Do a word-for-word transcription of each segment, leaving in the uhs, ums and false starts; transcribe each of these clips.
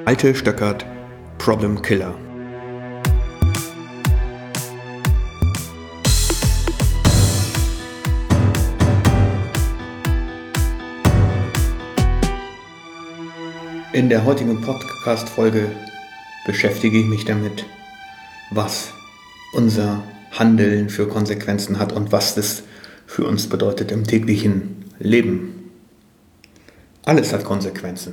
alte Stöckert Problem Killer. In der heutigen Podcast-Folge beschäftige ich mich damit, was unser Handeln für Konsequenzen hat und was das für uns bedeutet im täglichen Leben. Alles hat Konsequenzen.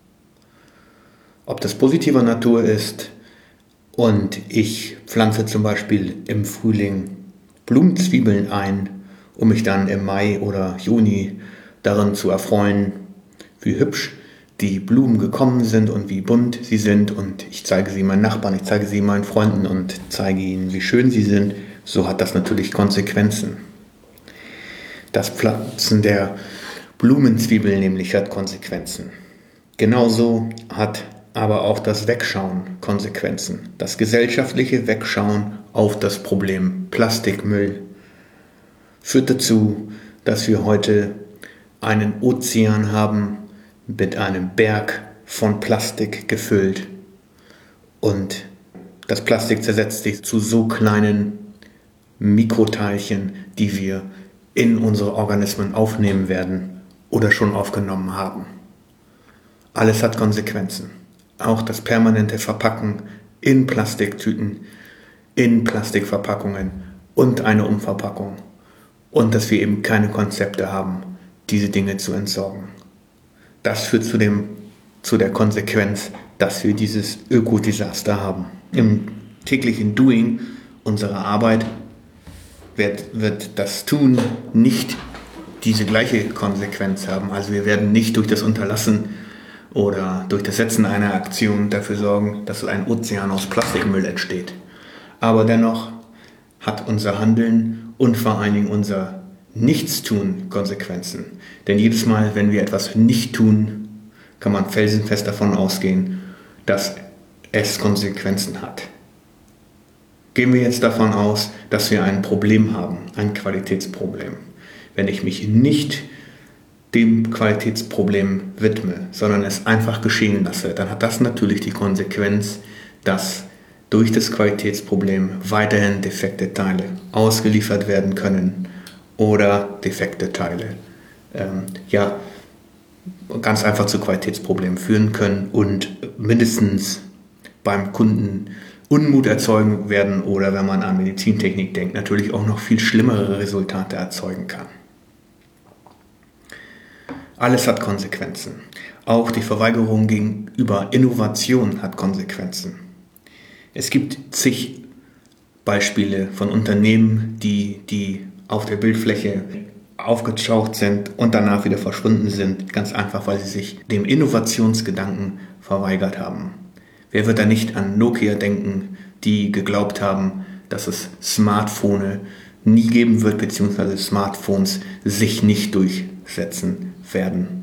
Ob das positiver Natur ist und ich pflanze zum Beispiel im Frühling Blumenzwiebeln ein, um mich dann im Mai oder Juni daran zu erfreuen, wie hübsch die Blumen gekommen sind und wie bunt sie sind, und ich zeige sie meinen Nachbarn, ich zeige sie meinen Freunden und zeige ihnen, wie schön sie sind, so hat das natürlich Konsequenzen. Das Pflanzen der Blumenzwiebeln nämlich hat Konsequenzen. Genauso hat aber auch das Wegschauen Konsequenzen. Das gesellschaftliche Wegschauen auf das Problem Plastikmüll führt dazu, dass wir heute einen Ozean haben mit einem Berg von Plastik gefüllt. Und das Plastik zersetzt sich zu so kleinen Mikroteilchen, die wir in unsere Organismen aufnehmen werden oder schon aufgenommen haben. Alles hat Konsequenzen. Auch das permanente Verpacken in Plastiktüten, in Plastikverpackungen und eine Umverpackung. Und dass wir eben keine Konzepte haben, diese Dinge zu entsorgen. Das führt zu, dem, zu der Konsequenz, dass wir dieses Ökodesaster haben. Im täglichen Doing unserer Arbeit wird, wird das Tun nicht diese gleiche Konsequenz haben. Also wir werden nicht durch das Unterlassen oder durch das Setzen einer Aktion dafür sorgen, dass ein Ozean aus Plastikmüll entsteht. Aber dennoch hat unser Handeln und vor allen Dingen unser Nichtstun Konsequenzen. Denn jedes Mal, wenn wir etwas nicht tun, kann man felsenfest davon ausgehen, dass es Konsequenzen hat. Gehen wir jetzt davon aus, dass wir ein Problem haben, ein Qualitätsproblem. Wenn ich mich nicht dem Qualitätsproblem widme, sondern es einfach geschehen lasse, dann hat das natürlich die Konsequenz, dass durch das Qualitätsproblem weiterhin defekte Teile ausgeliefert werden können oder defekte Teile ähm, ja, ganz einfach zu Qualitätsproblemen führen können und mindestens beim Kunden Unmut erzeugen werden oder, wenn man an Medizintechnik denkt, natürlich auch noch viel schlimmere Resultate erzeugen kann. Alles hat Konsequenzen. Auch die Verweigerung gegenüber Innovation hat Konsequenzen. Es gibt zig Beispiele von Unternehmen, die, die auf der Bildfläche aufgetaucht sind und danach wieder verschwunden sind, ganz einfach, weil sie sich dem Innovationsgedanken verweigert haben. Wer wird da nicht an Nokia denken, die geglaubt haben, dass es Smartphone nie geben wird, beziehungsweise Smartphones sich nicht durchsetzen werden.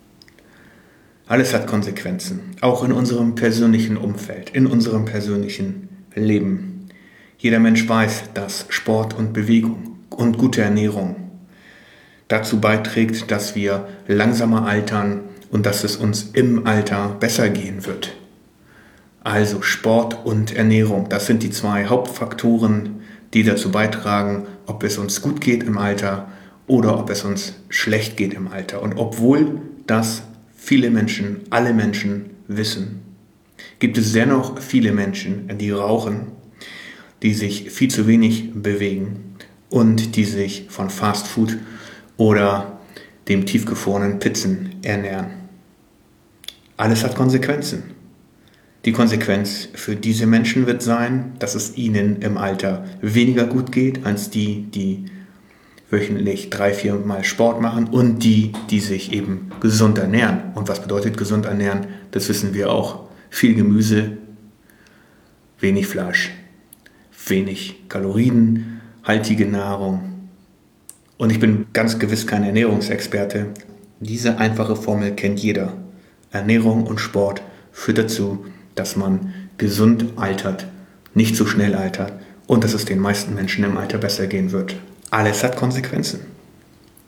Alles hat Konsequenzen, auch in unserem persönlichen Umfeld, in unserem persönlichen Leben. Jeder Mensch weiß, dass Sport und Bewegung und gute Ernährung dazu beiträgt, dass wir langsamer altern und dass es uns im Alter besser gehen wird. Also Sport und Ernährung, das sind die zwei Hauptfaktoren, die dazu beitragen, ob es uns gut geht im Alter oder ob es uns schlecht geht im Alter. Und obwohl das viele Menschen, alle Menschen wissen, gibt es dennoch viele Menschen, die rauchen, die sich viel zu wenig bewegen und die sich von Fast Food oder dem tiefgefrorenen Pizzen ernähren. Alles hat Konsequenzen. Die Konsequenz für diese Menschen wird sein, dass es ihnen im Alter weniger gut geht als die, die wöchentlich drei, vier Mal Sport machen und die, die sich eben gesund ernähren. Und was bedeutet gesund ernähren? Das wissen wir auch. Viel Gemüse, wenig Fleisch, wenig kalorienhaltige Nahrung. Und ich bin ganz gewiss kein Ernährungsexperte. Diese einfache Formel kennt jeder. Ernährung und Sport führt dazu, dass man gesund altert, nicht zu schnell altert und dass es den meisten Menschen im Alter besser gehen wird. Alles hat Konsequenzen.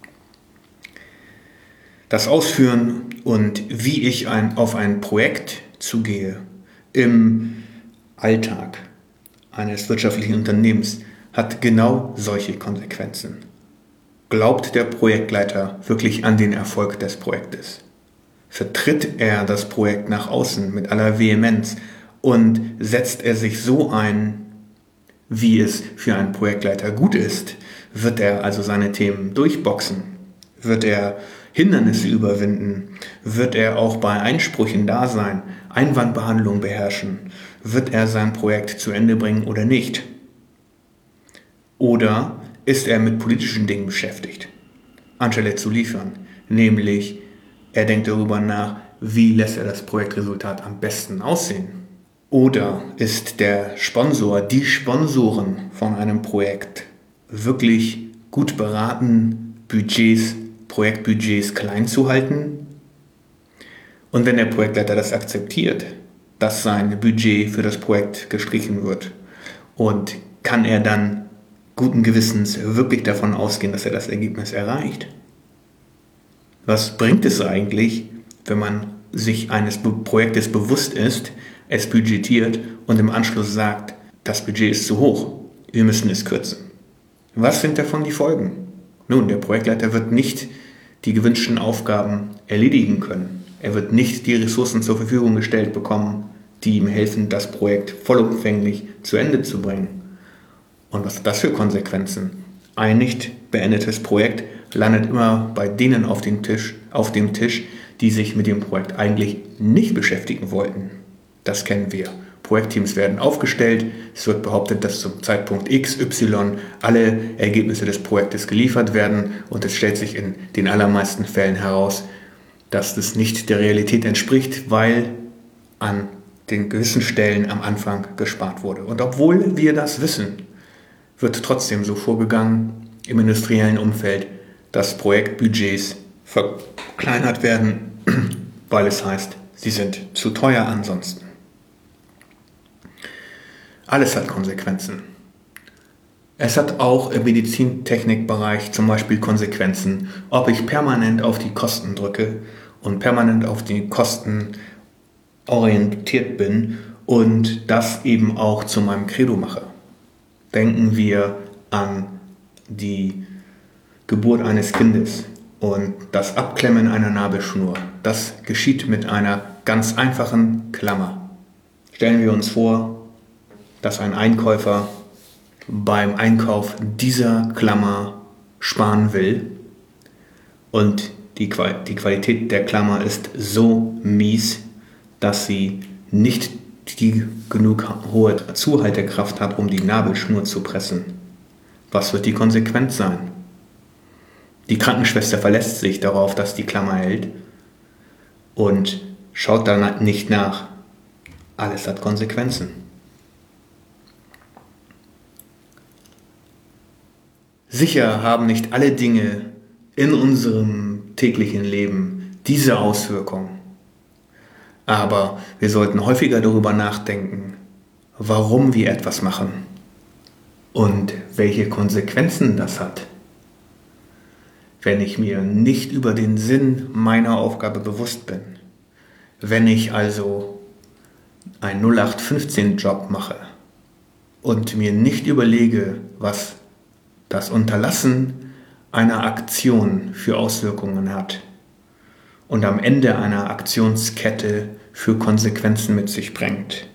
Das Ausführen und wie ich ein, auf ein Projekt zugehe im Alltag eines wirtschaftlichen Unternehmens, hat genau solche Konsequenzen. Glaubt der Projektleiter wirklich an den Erfolg des Projektes? Vertritt er das Projekt nach außen mit aller Vehemenz und setzt er sich so ein, wie es für einen Projektleiter gut ist? Wird er also seine Themen durchboxen? Wird er Hindernisse überwinden? Wird er auch bei Einsprüchen da sein? Einwandbehandlung beherrschen? Wird er sein Projekt zu Ende bringen oder nicht? Oder ist er mit politischen Dingen beschäftigt, anstelle zu liefern? Nämlich, er denkt darüber nach, wie lässt er das Projektresultat am besten aussehen? Oder ist der Sponsor, die Sponsoren von einem Projekt wirklich gut beraten, Budgets, Projektbudgets klein zu halten? Und wenn der Projektleiter das akzeptiert, dass sein Budget für das Projekt gestrichen wird, und kann er dann guten Gewissens wirklich davon ausgehen, dass er das Ergebnis erreicht? Was bringt es eigentlich, wenn man sich eines Projektes bewusst ist, es budgetiert und im Anschluss sagt, das Budget ist zu hoch, wir müssen es kürzen? Was sind davon die Folgen? Nun, der Projektleiter wird nicht die gewünschten Aufgaben erledigen können. Er wird nicht die Ressourcen zur Verfügung gestellt bekommen, die ihm helfen, das Projekt vollumfänglich zu Ende zu bringen. Und was hat das für Konsequenzen? Ein nicht beendetes Projekt landet immer bei denen auf dem Tisch, auf dem Tisch, die sich mit dem Projekt eigentlich nicht beschäftigen wollten. Das kennen wir. Projektteams werden aufgestellt, es wird behauptet, dass zum Zeitpunkt X Y alle Ergebnisse des Projektes geliefert werden, und es stellt sich in den allermeisten Fällen heraus, dass das nicht der Realität entspricht, weil an den gewissen Stellen am Anfang gespart wurde. Und obwohl wir das wissen, wird trotzdem so vorgegangen im industriellen Umfeld, dass Projektbudgets verkleinert werden, weil es heißt, sie sind zu teuer ansonsten. Alles hat Konsequenzen. Es hat auch im Medizintechnikbereich zum Beispiel Konsequenzen, ob ich permanent auf die Kosten drücke und permanent auf die Kosten orientiert bin und das eben auch zu meinem Credo mache. Denken wir an die Geburt eines Kindes und das Abklemmen einer Nabelschnur. Das geschieht mit einer ganz einfachen Klammer. Stellen wir uns vor, dass ein Einkäufer beim Einkauf dieser Klammer sparen will und die Qualität der Klammer ist so mies, dass sie nicht die genug hohe Zuhaltekraft hat, um die Nabelschnur zu pressen. Was wird die Konsequenz sein? Die Krankenschwester verlässt sich darauf, dass die Klammer hält und schaut dann nicht nach. Alles hat Konsequenzen. Sicher haben nicht alle Dinge in unserem täglichen Leben diese Auswirkung. Aber wir sollten häufiger darüber nachdenken, warum wir etwas machen und welche Konsequenzen das hat. Wenn ich mir nicht über den Sinn meiner Aufgabe bewusst bin, wenn ich also einen null acht fünfzehn Job mache und mir nicht überlege, was das Unterlassen einer Aktion für Auswirkungen hat und am Ende einer Aktionskette für Konsequenzen mit sich bringt,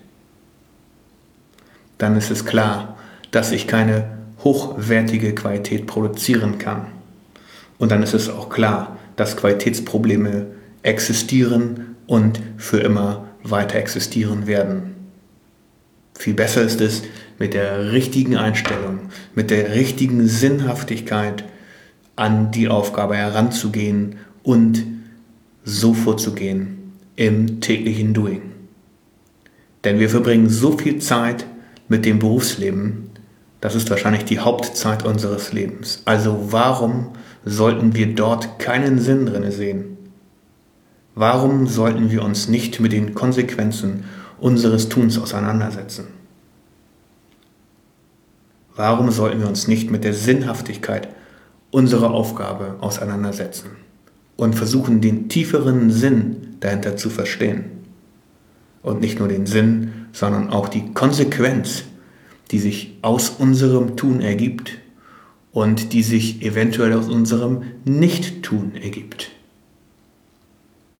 dann ist es klar, dass ich keine hochwertige Qualität produzieren kann. Und dann ist es auch klar, dass Qualitätsprobleme existieren und für immer weiter existieren werden. Viel besser ist es, mit der richtigen Einstellung, mit der richtigen Sinnhaftigkeit an die Aufgabe heranzugehen und so vorzugehen im täglichen Doing. Denn wir verbringen so viel Zeit mit dem Berufsleben, das ist wahrscheinlich die Hauptzeit unseres Lebens. Also warum sollten wir dort keinen Sinn drin sehen? Warum sollten wir uns nicht mit den Konsequenzen unseres Tuns auseinandersetzen? Warum sollten wir uns nicht mit der Sinnhaftigkeit unserer Aufgabe auseinandersetzen und versuchen, den tieferen Sinn dahinter zu verstehen? und nicht nur den Sinn, sondern auch die Konsequenz, die sich aus unserem Tun ergibt und die sich eventuell aus unserem Nicht-Tun ergibt.